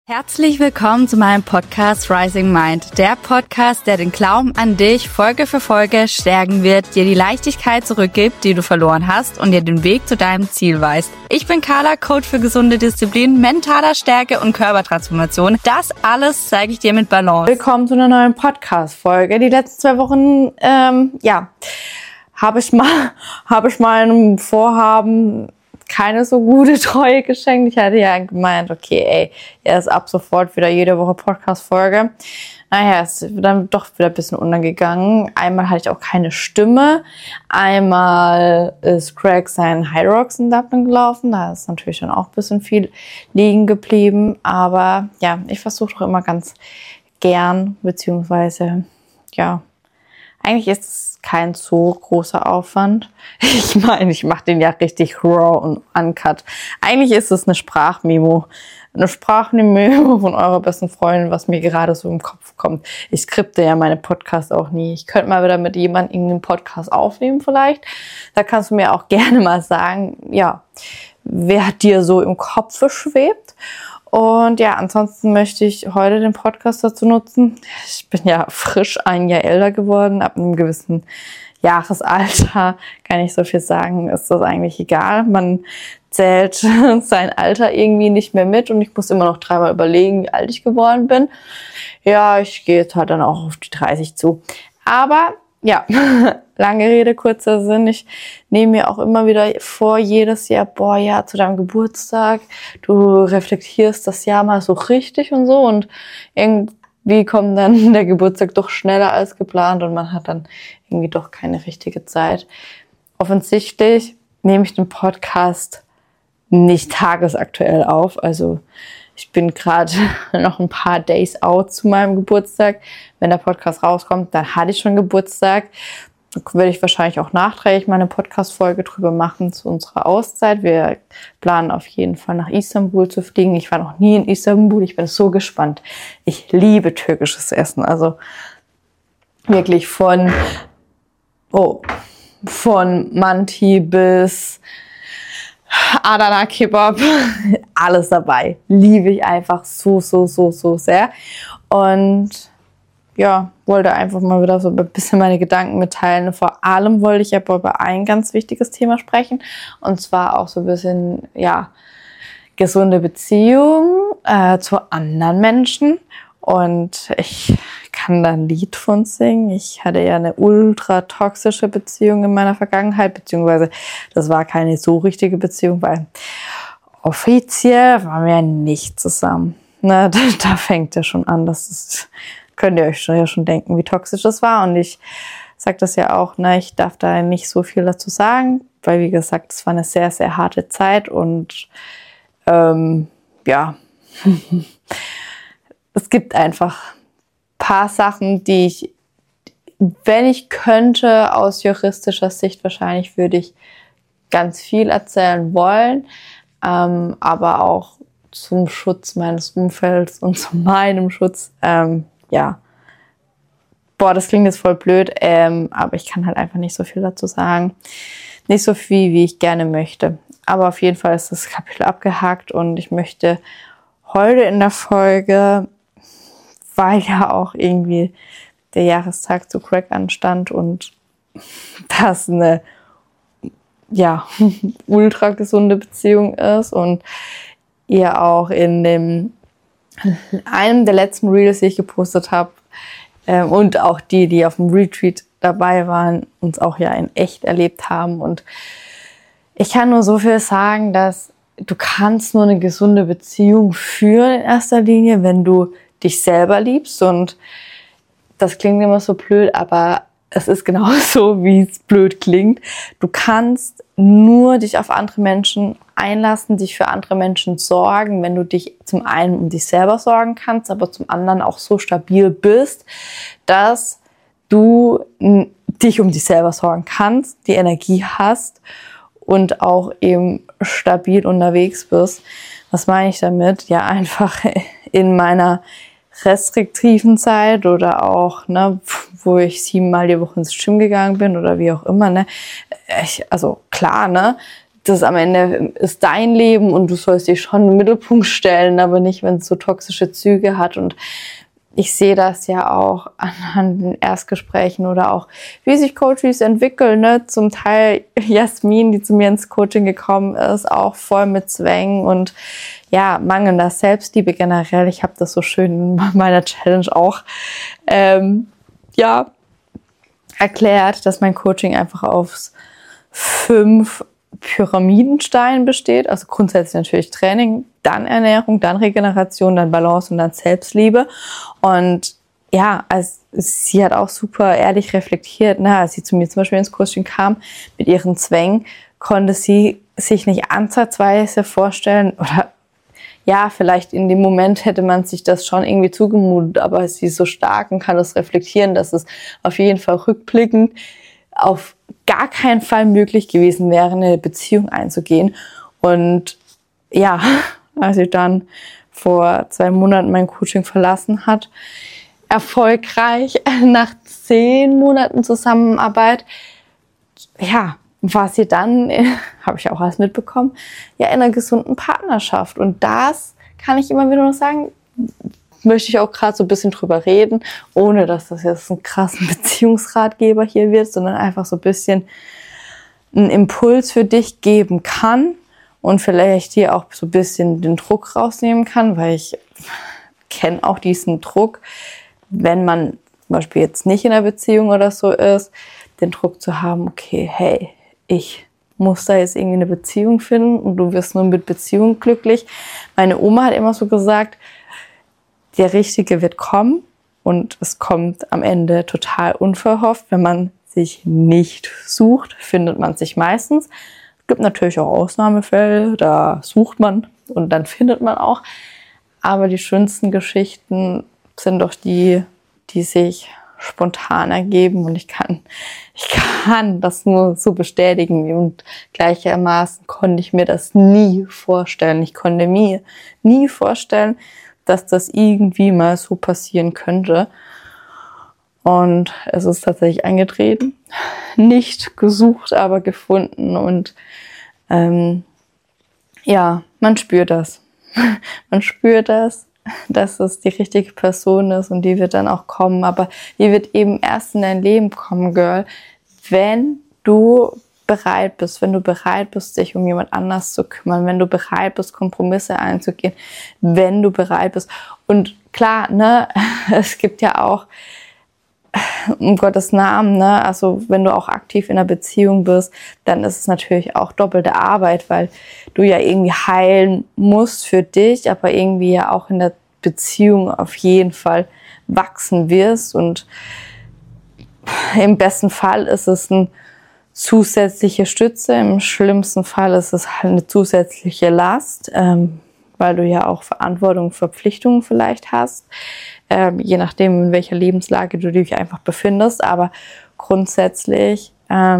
Herzlich willkommen zu meinem Podcast Rising Mind, der Podcast, der den Glauben an dich Folge für Folge stärken wird, dir die Leichtigkeit zurückgibt, die du verloren hast und dir den Weg zu deinem Ziel weist. Ich bin Carla, Coach für gesunde Disziplin, mentaler Stärke und Körpertransformation. Das alles zeige ich dir mit Balance. Willkommen zu einer neuen Podcast-Folge. Die letzten 2 Wochen, habe ich mal einem Vorhaben keine so gute Treue geschenkt. Ich hatte ja gemeint, okay, er ist ab sofort wieder jede Woche Podcast-Folge. Naja, es ist dann doch wieder ein bisschen untergegangen. Einmal hatte ich auch keine Stimme. Einmal ist Greg seinen High Rocks in Dublin gelaufen. Da ist natürlich dann auch ein bisschen viel liegen geblieben. Aber ja, ich versuche doch immer ganz gern, beziehungsweise, ja, eigentlich ist es kein so großer Aufwand. Ich meine, ich mache den ja richtig raw und uncut. Eigentlich ist es eine Sprachmemo. Eine Sprachmemo von eurer besten Freundin, was mir gerade so im Kopf kommt. Ich skripte ja meine Podcasts auch nie. Ich könnte mal wieder mit jemandem irgendeinen Podcast aufnehmen vielleicht. Da kannst du mir auch gerne mal sagen, ja, wer dir so im Kopf schwebt. Und ja, ansonsten möchte ich heute den Podcast dazu nutzen. Ich bin ja frisch 1 Jahr älter geworden. Ab einem gewissen Jahresalter kann ich so viel sagen, ist das eigentlich egal. Man zählt sein Alter irgendwie nicht mehr mit und ich muss immer noch 3-mal überlegen, wie alt ich geworden bin. Ja, ich gehe jetzt halt dann auch auf die 30 zu. Aber ja, lange Rede, kurzer Sinn. Ich nehme mir auch immer wieder vor, jedes Jahr, zu deinem Geburtstag, du reflektierst das Jahr mal so richtig und so und irgendwie kommt dann der Geburtstag doch schneller als geplant und man hat dann irgendwie doch keine richtige Zeit. Offensichtlich nehme ich den Podcast nicht tagesaktuell auf, also ich bin gerade noch ein paar Days out zu meinem Geburtstag. Wenn der Podcast rauskommt, dann hatte ich schon Geburtstag. Da werde ich wahrscheinlich auch nachträglich mal eine Podcast-Folge drüber machen zu unserer Auszeit. Wir planen auf jeden Fall nach Istanbul zu fliegen. Ich war noch nie in Istanbul. Ich bin so gespannt. Ich liebe türkisches Essen. Also wirklich von Manti bis Adana Kebab, alles dabei. Liebe ich einfach so sehr. Und ja, wollte einfach mal wieder so ein bisschen meine Gedanken mitteilen. Vor allem wollte ich aber über ein ganz wichtiges Thema sprechen. Und zwar auch so ein bisschen, ja, gesunde Beziehung zu anderen Menschen. Und ich kann da ein Lied von singen. Ich hatte ja eine ultra toxische Beziehung in meiner Vergangenheit, beziehungsweise das war keine so richtige Beziehung, weil offiziell waren wir ja nicht zusammen. Ne, da fängt ja schon an, könnt ihr euch schon denken, wie toxisch das war. Und ich sage das ja auch, ne, ich darf da nicht so viel dazu sagen, weil wie gesagt, es war eine sehr, sehr harte Zeit und ja, es gibt einfach paar Sachen, die ich, wenn ich könnte, aus juristischer Sicht wahrscheinlich würde ich ganz viel erzählen wollen, aber auch zum Schutz meines Umfelds und zu meinem Schutz, das klingt jetzt voll blöd, aber ich kann halt einfach nicht so viel dazu sagen. Nicht so viel, wie ich gerne möchte. Aber auf jeden Fall ist das Kapitel abgehakt und ich möchte heute in der Folge, weil ja auch irgendwie der Jahrestag zu Greg anstand und das eine, ja, ultra gesunde Beziehung ist und ihr auch in einem der letzten Reels, die ich gepostet habe, und auch die auf dem Retreat dabei waren, uns auch ja in echt erlebt haben. Und ich kann nur so viel sagen, dass du kannst nur eine gesunde Beziehung führen in erster Linie, wenn du dich selber liebst. Und das klingt immer so blöd, aber es ist genauso, wie es blöd klingt. Du kannst nur dich auf andere Menschen einlassen, dich für andere Menschen sorgen, wenn du dich zum einen um dich selber sorgen kannst, aber zum anderen auch so stabil bist, dass du dich um dich selber sorgen kannst, die Energie hast und auch eben stabil unterwegs bist. Was meine ich damit? Ja, einfach in meiner restriktiven Zeit oder auch, ne, wo ich 7-mal die Woche ins Gym gegangen bin oder wie auch immer, ne, also klar, ne, das am Ende ist dein Leben und du sollst dich schon im Mittelpunkt stellen, aber nicht, wenn es so toxische Züge hat. Und ich sehe das ja auch anhand den Erstgesprächen oder auch, wie sich Coaches entwickeln. Ne? Zum Teil Jasmin, die zu mir ins Coaching gekommen ist, auch voll mit Zwängen und ja, mangelnder Selbstliebe generell. Ich habe das so schön in meiner Challenge auch erklärt, dass mein Coaching einfach aus 5 Pyramidensteinen besteht. Also grundsätzlich natürlich Training, dann Ernährung, dann Regeneration, dann Balance und dann Selbstliebe. Und ja, also sie hat auch super ehrlich reflektiert. Ne? Als sie zu mir zum Beispiel ins Coaching kam mit ihren Zwängen, konnte sie sich nicht ansatzweise vorstellen oder ja, vielleicht in dem Moment hätte man sich das schon irgendwie zugemutet, aber sie ist so stark und kann das reflektieren, dass es auf jeden Fall rückblickend auf gar keinen Fall möglich gewesen wäre, eine Beziehung einzugehen. Und ja, als sie dann vor 2 Monaten mein Coaching verlassen hat, erfolgreich nach 10 Monaten Zusammenarbeit, ja, war sie dann, habe ich auch alles mitbekommen, ja, in einer gesunden Partnerschaft. Und das kann ich immer wieder noch sagen, möchte ich auch gerade so ein bisschen drüber reden, ohne dass das jetzt ein krassen Beziehungsratgeber hier wird, sondern einfach so ein bisschen einen Impuls für dich geben kann und vielleicht hier auch so ein bisschen den Druck rausnehmen kann, weil ich kenne auch diesen Druck, wenn man zum Beispiel jetzt nicht in einer Beziehung oder so ist, den Druck zu haben, okay, hey, ich muss da jetzt irgendwie eine Beziehung finden und du wirst nur mit Beziehung glücklich. Meine Oma hat immer so gesagt, der Richtige wird kommen und es kommt am Ende total unverhofft. Wenn man sich nicht sucht, findet man sich meistens. Es gibt natürlich auch Ausnahmefälle, da sucht man und dann findet man auch. Aber die schönsten Geschichten sind doch die, die sich spontan ergeben und ich kann das nur so bestätigen und gleichermaßen konnte ich mir das nie vorstellen. Ich konnte mir nie vorstellen, dass das irgendwie mal so passieren könnte. Und es ist tatsächlich eingetreten. Nicht gesucht, aber gefunden. Und ja, man spürt das. Man spürt das, dass es die richtige Person ist und die wird dann auch kommen. Aber die wird eben erst in dein Leben kommen, Girl, wenn du bereit bist, wenn du bereit bist, dich um jemand anders zu kümmern, wenn du bereit bist, Kompromisse einzugehen, wenn du bereit bist. Und klar, ne, es gibt ja auch, um Gottes Namen, ne, also wenn du auch aktiv in einer Beziehung bist, dann ist es natürlich auch doppelte Arbeit, weil du ja irgendwie heilen musst für dich, aber irgendwie ja auch in der Beziehung auf jeden Fall wachsen wirst. Und im besten Fall ist es eine zusätzliche Stütze, im schlimmsten Fall ist es halt eine zusätzliche Last, weil du ja auch Verantwortung und Verpflichtungen vielleicht hast, je nachdem, in welcher Lebenslage du dich einfach befindest. Aber grundsätzlich,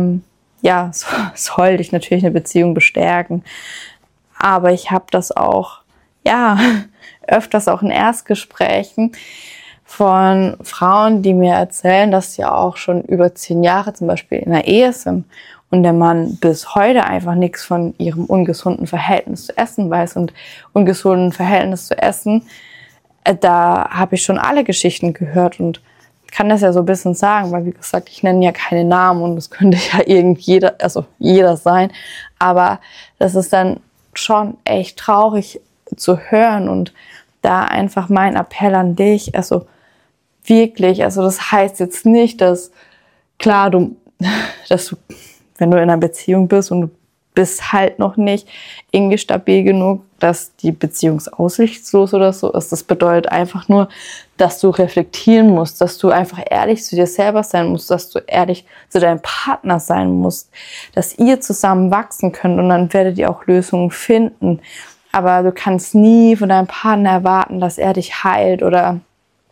soll dich natürlich eine Beziehung bestärken. Aber ich habe das auch, öfters auch in Erstgesprächen von Frauen, die mir erzählen, dass sie auch schon über 10 Jahre zum Beispiel in einer Ehe sind und der Mann bis heute einfach nichts von ihrem ungesunden Verhältnis zu essen weiß. Und ungesunden Verhältnis zu essen, da habe ich schon alle Geschichten gehört und kann das ja so ein bisschen sagen, weil wie gesagt, ich nenne ja keine Namen und das könnte ja jeder sein. Aber das ist dann schon echt traurig zu hören und da einfach mein Appell an dich, also wirklich, also das heißt jetzt nicht, dass klar, dass du, wenn du in einer Beziehung bist und du bist halt noch nicht irgendwie stabil genug, dass die Beziehung aussichtslos oder so ist. Das bedeutet einfach nur, dass du reflektieren musst, dass du einfach ehrlich zu dir selber sein musst, dass du ehrlich zu deinem Partner sein musst, dass ihr zusammen wachsen könnt und dann werdet ihr auch Lösungen finden. Aber du kannst nie von deinem Partner erwarten, dass er dich heilt oder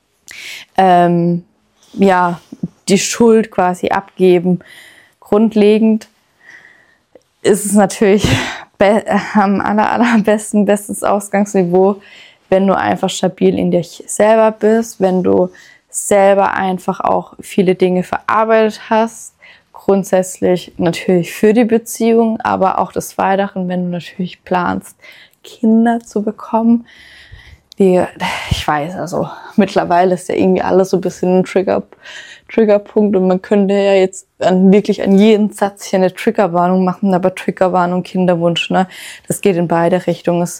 die Schuld quasi abgeben. Grundlegend ist es natürlich am allerbesten, bestes Ausgangsniveau, wenn du einfach stabil in dir selber bist, wenn du selber einfach auch viele Dinge verarbeitet hast, grundsätzlich natürlich für die Beziehung, aber auch des Weiteren, wenn du natürlich planst, Kinder zu bekommen. Ich weiß, also mittlerweile ist ja irgendwie alles so ein bisschen ein Triggerpunkt und man könnte ja jetzt wirklich an jeden Satz hier eine Triggerwarnung machen, aber Triggerwarnung, Kinderwunsch, ne, das geht in beide Richtungen.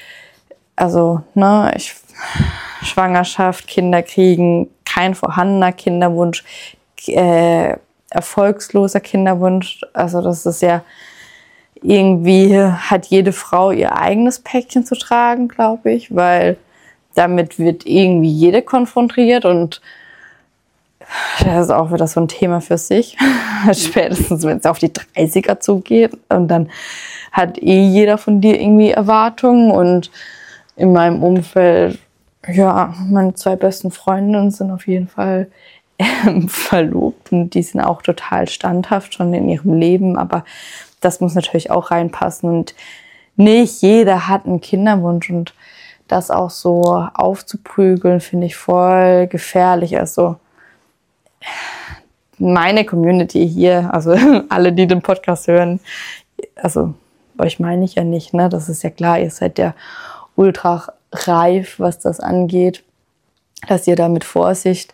Schwangerschaft, Kinder kriegen, kein vorhandener Kinderwunsch, erfolgsloser Kinderwunsch, also das ist ja irgendwie, hat jede Frau ihr eigenes Päckchen zu tragen, glaube ich, weil damit wird irgendwie jede konfrontiert und das ist auch wieder so ein Thema für sich. Spätestens, wenn es auf die 30er zugeht und dann hat jeder von dir irgendwie Erwartungen und in meinem Umfeld, ja, meine 2 besten Freundinnen sind auf jeden Fall verlobt und die sind auch total standhaft schon in ihrem Leben, aber das muss natürlich auch reinpassen und nicht jeder hat einen Kinderwunsch und das auch so aufzuprügeln, finde ich voll gefährlich. Also meine Community hier, also alle, die den Podcast hören, also euch meine ich ja nicht, ne? Das ist ja klar, ihr seid ja ultra reif, was das angeht, dass ihr da mit Vorsicht,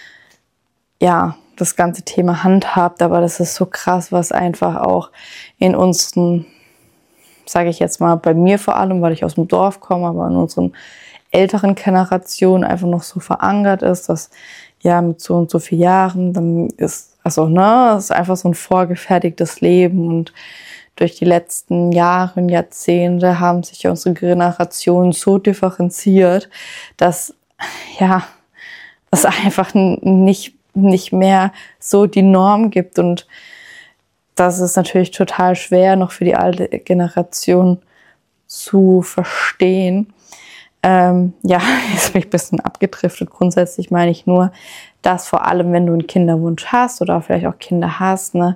ja, das ganze Thema handhabt, aber das ist so krass, was einfach auch in unseren, sage ich jetzt mal, bei mir vor allem, weil ich aus dem Dorf komme, aber in unseren älteren Generationen einfach noch so verankert ist, dass ja mit so und so vielen Jahren, dann ist, das ist einfach so ein vorgefertigtes Leben und durch die letzten Jahre und Jahrzehnte haben sich ja unsere Generationen so differenziert, dass ja, es einfach nicht mehr so die Norm gibt und das ist natürlich total schwer noch für die alte Generation zu verstehen. Jetzt bin ich ein bisschen abgedriftet. Grundsätzlich meine ich nur, dass vor allem, wenn du einen Kinderwunsch hast oder vielleicht auch Kinder hast, ne,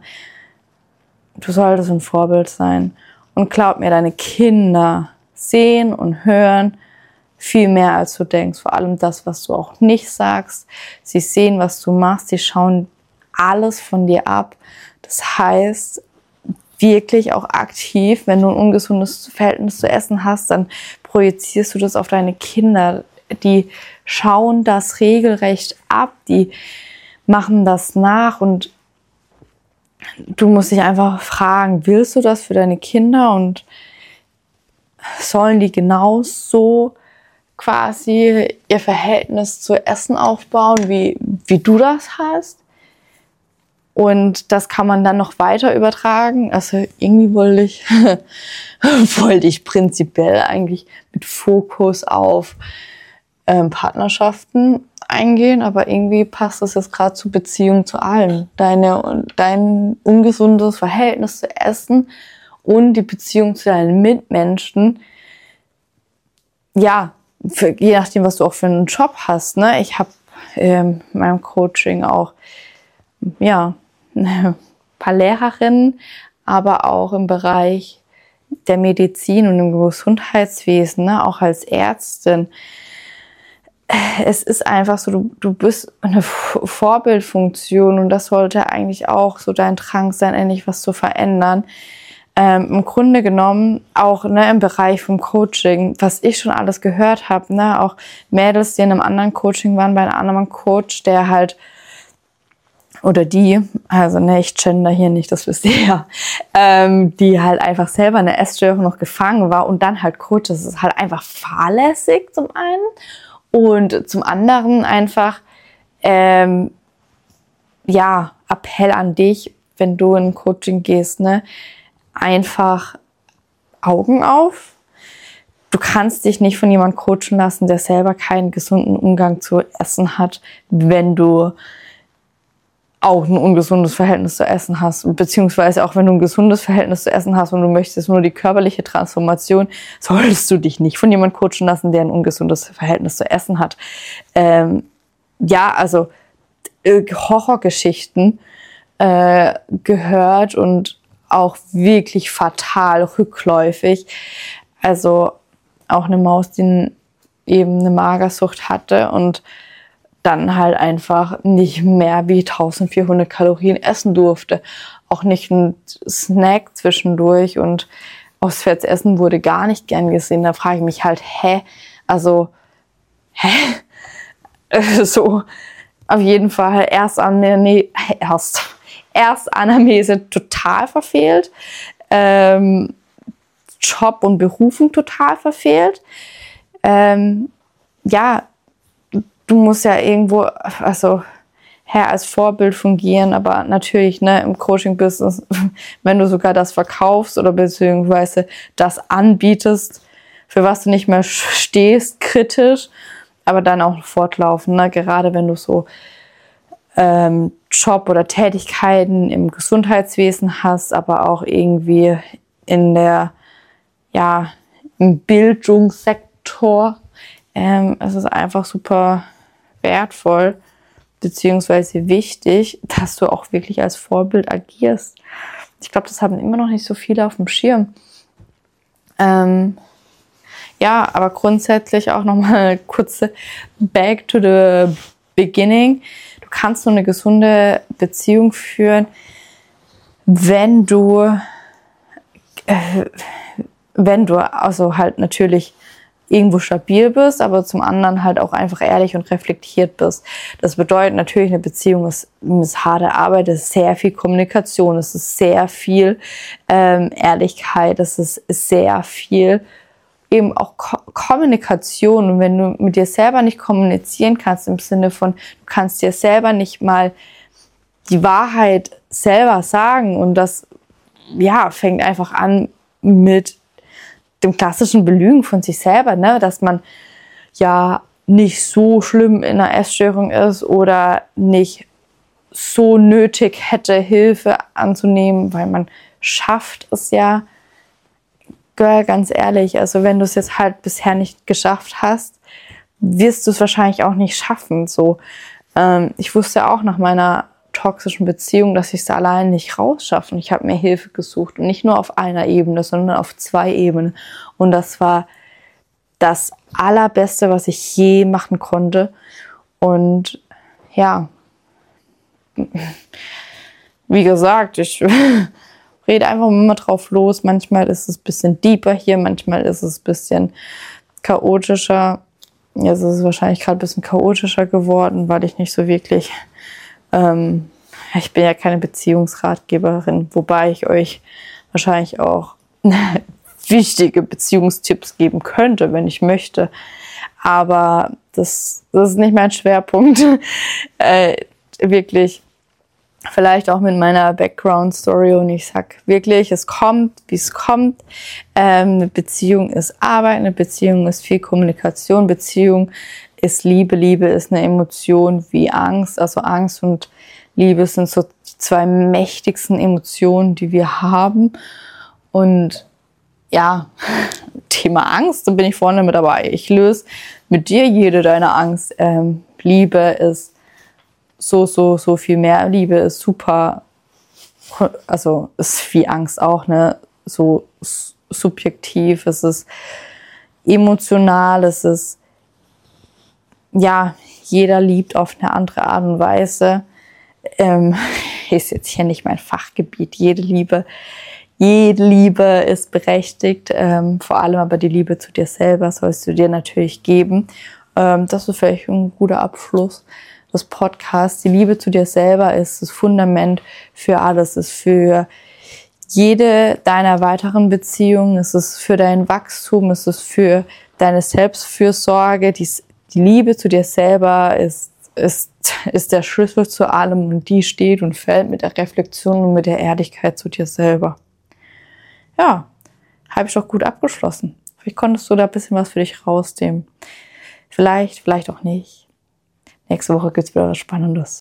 du solltest ein Vorbild sein. Und glaub mir, deine Kinder sehen und hören viel mehr, als du denkst. Vor allem das, was du auch nicht sagst. Sie sehen, was du machst. Sie schauen alles von dir ab. Das heißt, wirklich auch aktiv, wenn du ein ungesundes Verhältnis zu Essen hast, dann projizierst du das auf deine Kinder. Die schauen das regelrecht ab, die machen das nach und du musst dich einfach fragen, willst du das für deine Kinder und sollen die genauso quasi ihr Verhältnis zu Essen aufbauen, wie du das hast? Und das kann man dann noch weiter übertragen. Also irgendwie wollte ich prinzipiell eigentlich mit Fokus auf Partnerschaften eingehen, aber irgendwie passt das jetzt gerade zur Beziehung zu allen. Dein ungesundes Verhältnis zu Essen und die Beziehung zu deinen Mitmenschen. Ja, je nachdem, was du auch für einen Job hast. Ne? Ich habe in meinem Coaching auch ein paar Lehrerinnen, aber auch im Bereich der Medizin und im Gesundheitswesen, ne? Auch als Ärztin. Es ist einfach so, du bist eine Vorbildfunktion und das sollte eigentlich auch so dein Drang sein, endlich was zu verändern. Im Grunde genommen auch im Bereich vom Coaching, was ich schon alles gehört habe, auch Mädels, die in einem anderen Coaching waren, bei einem anderen Coach, der halt oder die, also ich gender hier nicht, das wisst ihr ja, die halt einfach selber eine Essstörung noch gefangen war und dann halt Coach, das ist halt einfach fahrlässig zum einen und zum anderen einfach, Appell an dich, wenn du in ein Coaching gehst, einfach Augen auf. Du kannst dich nicht von jemandem coachen lassen, der selber keinen gesunden Umgang zu Essen hat, wenn du auch ein ungesundes Verhältnis zu Essen hast, beziehungsweise auch wenn du ein gesundes Verhältnis zu Essen hast und du möchtest nur die körperliche Transformation, solltest du dich nicht von jemandem coachen lassen, der ein ungesundes Verhältnis zu Essen hat. Horrorgeschichten gehört und auch wirklich fatal rückläufig. Also auch eine Maus, die eben eine Magersucht hatte und dann halt einfach nicht mehr wie 1400 Kalorien essen durfte. Auch nicht ein Snack zwischendurch und auswärts essen wurde gar nicht gern gesehen. Da frage ich mich halt, so, auf jeden Fall Erstannahmese total verfehlt, Job und Berufung total verfehlt. Du musst ja irgendwo, als Vorbild fungieren, aber natürlich, im Coaching-Business, wenn du sogar das verkaufst oder beziehungsweise das anbietest, für was du nicht mehr stehst, kritisch, aber dann auch fortlaufen, gerade wenn du so Job oder Tätigkeiten im Gesundheitswesen hast, aber auch irgendwie im Bildungssektor. Es ist einfach super wertvoll beziehungsweise wichtig, dass du auch wirklich als Vorbild agierst. Ich glaube, das haben immer noch nicht so viele auf dem Schirm. Aber grundsätzlich auch nochmal kurze Back to the beginning. Du kannst nur eine gesunde Beziehung führen, wenn du also halt natürlich irgendwo stabil bist, aber zum anderen halt auch einfach ehrlich und reflektiert bist. Das bedeutet natürlich, eine Beziehung ist harte Arbeit, es ist sehr viel Kommunikation, es ist sehr viel Ehrlichkeit, es ist sehr viel eben auch Kommunikation. Und wenn du mit dir selber nicht kommunizieren kannst, im Sinne von, du kannst dir selber nicht mal die Wahrheit selber sagen, und das fängt einfach an mit dem klassischen Belügen von sich selber, dass man nicht so schlimm in einer Essstörung ist oder nicht so nötig hätte, Hilfe anzunehmen, weil man schafft es ja. Girl, ganz ehrlich, also wenn du es jetzt halt bisher nicht geschafft hast, wirst du es wahrscheinlich auch nicht schaffen. So, ich wusste auch nach meiner toxischen Beziehung, dass ich es allein nicht rausschaffe. Und ich habe mir Hilfe gesucht. Und nicht nur auf einer Ebene, sondern auf 2 Ebenen. Und das war das Allerbeste, was ich je machen konnte. Und wie gesagt, ich rede einfach immer drauf los. Manchmal ist es ein bisschen deeper hier, manchmal ist es ein bisschen chaotischer. Jetzt ist es wahrscheinlich gerade ein bisschen chaotischer geworden, weil ich nicht so wirklich... ich bin ja keine Beziehungsratgeberin, wobei ich euch wahrscheinlich auch wichtige Beziehungstipps geben könnte, wenn ich möchte. Aber das ist nicht mein Schwerpunkt. Wirklich, vielleicht auch mit meiner Background-Story, und ich sag wirklich, es kommt, wie es kommt. Eine Beziehung ist Arbeit, eine Beziehung ist viel Kommunikation, Beziehung ist Liebe. Liebe ist eine Emotion wie Angst. Also Angst und Liebe sind so die 2 mächtigsten Emotionen, die wir haben. Und Thema Angst, da bin ich vorne mit dabei. Ich löse mit dir jede deine Angst. Liebe ist so viel mehr. Liebe ist super, also ist wie Angst auch, so subjektiv. Es ist emotional, es ist jeder liebt auf eine andere Art und Weise. Ist jetzt hier nicht mein Fachgebiet. Jede Liebe ist berechtigt. Vor allem aber die Liebe zu dir selber sollst du dir natürlich geben. Das ist vielleicht ein guter Abschluss des Podcasts. Die Liebe zu dir selber ist das Fundament für alles. Es ist für jede deiner weiteren Beziehungen. Es ist für dein Wachstum. Es ist für deine Selbstfürsorge. Die Liebe zu dir selber ist der Schlüssel zu allem, und die steht und fällt mit der Reflexion und mit der Ehrlichkeit zu dir selber. Ja, habe ich doch gut abgeschlossen. Vielleicht konntest du da ein bisschen was für dich rausnehmen. Vielleicht auch nicht. Nächste Woche gibt's wieder was Spannendes.